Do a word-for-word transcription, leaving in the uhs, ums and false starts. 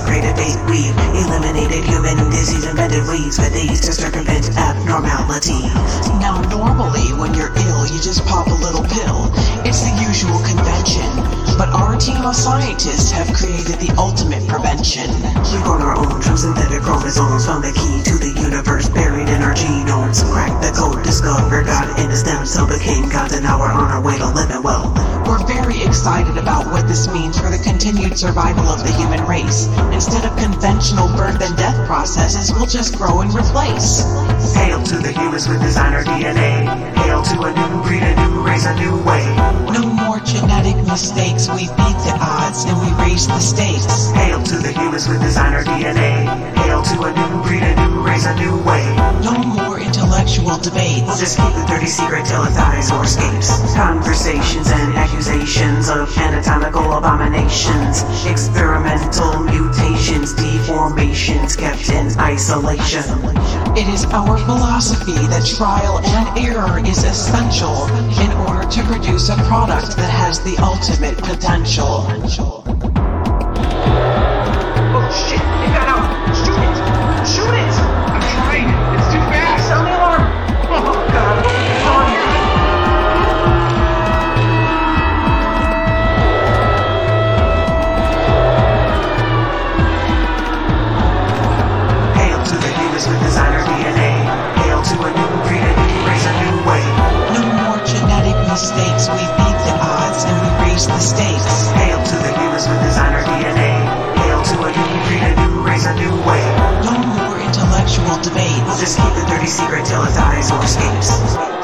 desecrated faith. We've eliminated human disease, invented ways for these to circumvent abnormality. Now normally when you're ill, you just pop a little pill. It's the usual convention. But our team of scientists have created the ultimate prevention. We've got our own true synthetic chromosomes, found the key to the universe buried in our genomes. Cracked the code, discovered God in a stem cell, became gods, and now we're on our way to living well. We're very excited about what this means for the continued survival of the human race. Instead of conventional birth and death processes, we'll just grow and replace. Hail to the humans with designer D N A. Hail to a new breed, a new race, a new way. No more genetic mistakes, we beat the odds and we raise the stakes. Hail to the humans with designer D N A. Hail to a new breed, a new race, a new way. No more intellectual debates. We'll just keep the dirty secret till it dies or escapes. Conversations and accusations of anatomical abominations. Experimental mutations, deformations kept in isolation. It is our philosophy that trial and error is essential in order to produce a product that has the ultimate potential. Oh shit, it got out! Shoot it! Shoot it! I'm trying, it's too fast! Sound the alarm! Oh god, what was on here? Hail to the humans with designer D N A. Hail to a new breed, a new race, a new way. No more genetic mistakes, we beat the odds and we raise the stakes. Hail to the humans with designer D N A. Hail to a new breed, a new race, a new way. No more intellectual debates. We'll just keep the dirty secret till it dies or escapes.